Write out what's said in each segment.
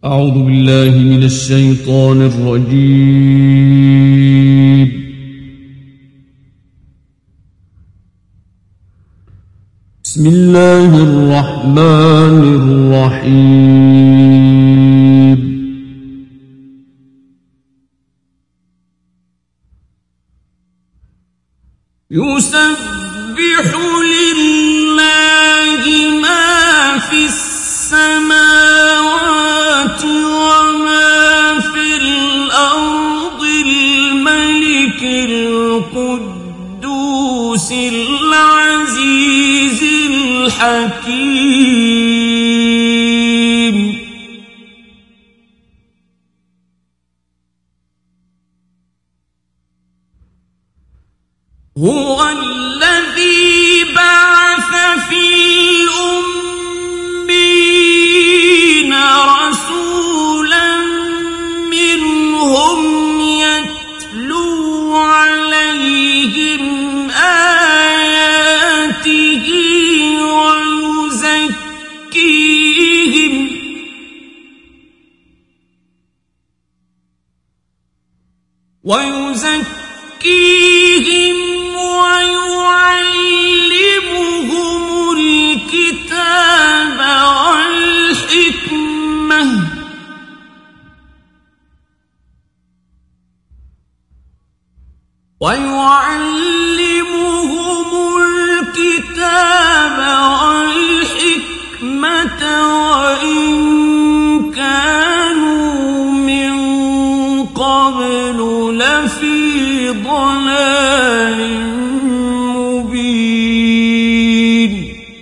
أعوذ بالله من الشيطان الرجيم. بسم الله الرحمن الرحيم. يسبح لله ما في السماوات وما في الأرض الملك القدوس العزيز الحكيم. هو الذي بعث في الأميين رسولا منهم يتلو عليهم آياته ويزكيهم ويعلمهم الكتاب والحكمة وإن كانوا من قبل لفي ضلال مبين.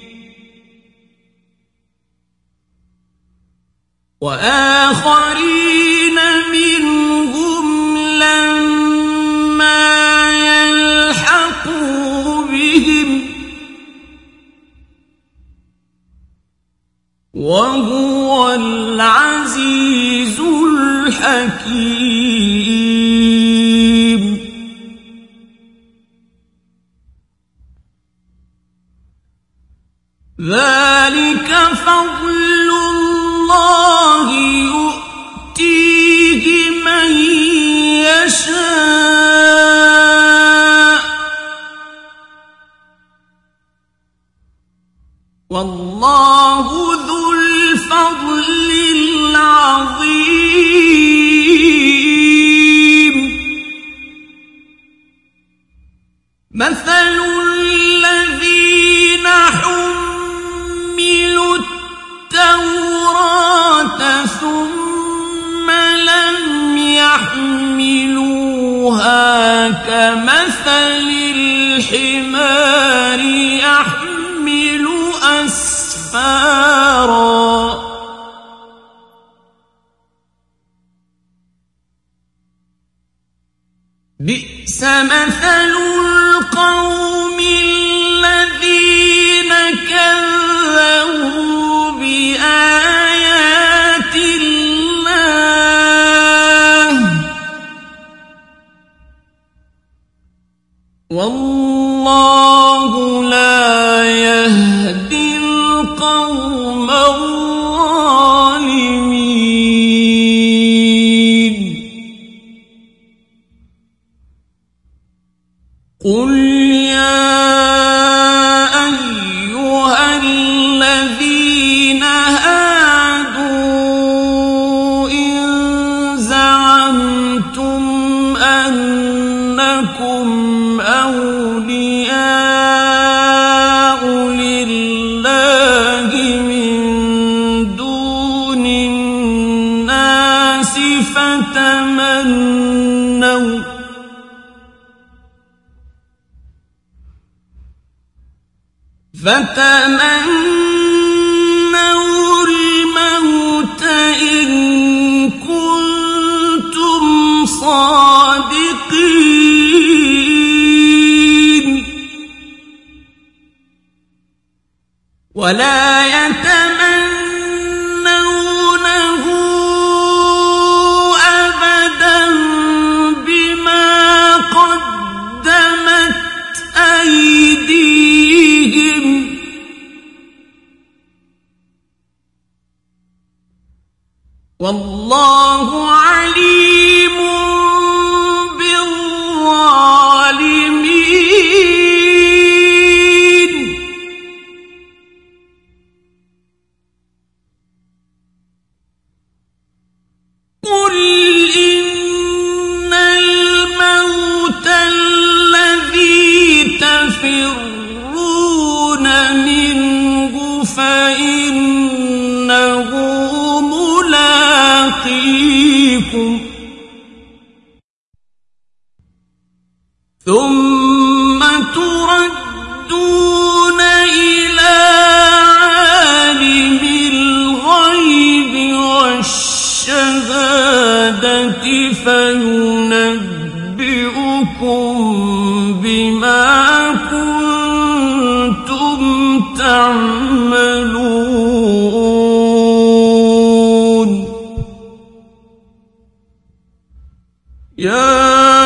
وآخرين منهم لما يلحقوا بهم وهو العزيز الحكيم. ذلك فضل الله يؤتيه من يشاء والله ذو الفضل العظيم. مثل الذين حملوا التوراة ثم لم يحملوها كمثل الحمار يحمل أسفارا بئس مثل القوم الذين كذبوا بآيات الله والله لا يهدي القوم الظالمين. قل يا أيها الذين هادوا إن زعمتم أنكم أولياء لله من دون الناس فتمنوا الموت إن كنتم صادقين ولا يتمنونه أبدا بما قدمت أيديهم والله عليم بالظالمين قل إن الموت الذي تفرون منه فإنه ملاقيكم ثم تردون إلى عالم الغيب والشهادة فينبئكم بما كنتم تعملون يا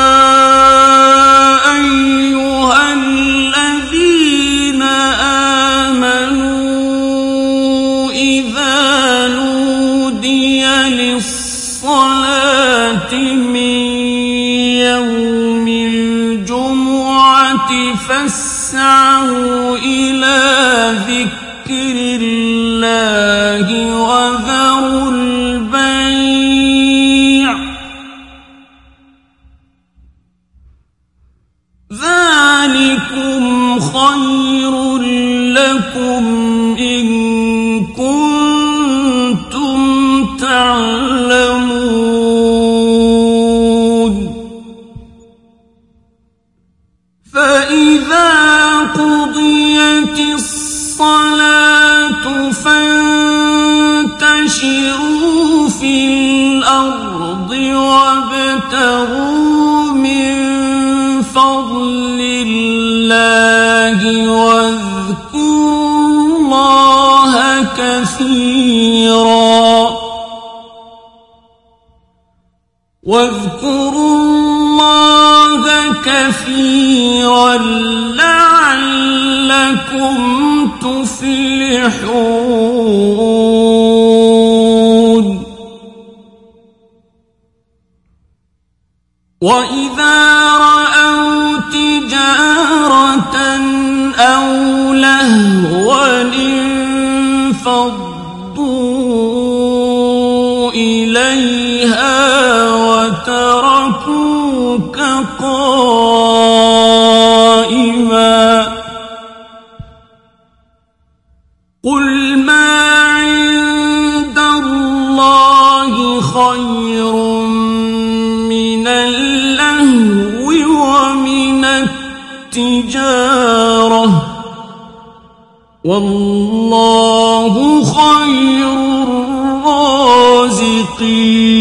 أيها الذين آمنوا إذا نودي للصلاة من يوم الجمعة فاسعوا إلى ذكر الله وذروا البيع ذلكم خير لكم إن كنتم تعلمون فإذا قضيت الصلاة فانتشروا في الأرض وابتغوا من فضل الله واذكروا الله كثيرا لعلكم تفلحون وإذا رأوا تجارة أو لهوا انفضوا إليها وتركوك قائما قل ما عند الله خير من اللهو ومن التجارة والله خير الرازقين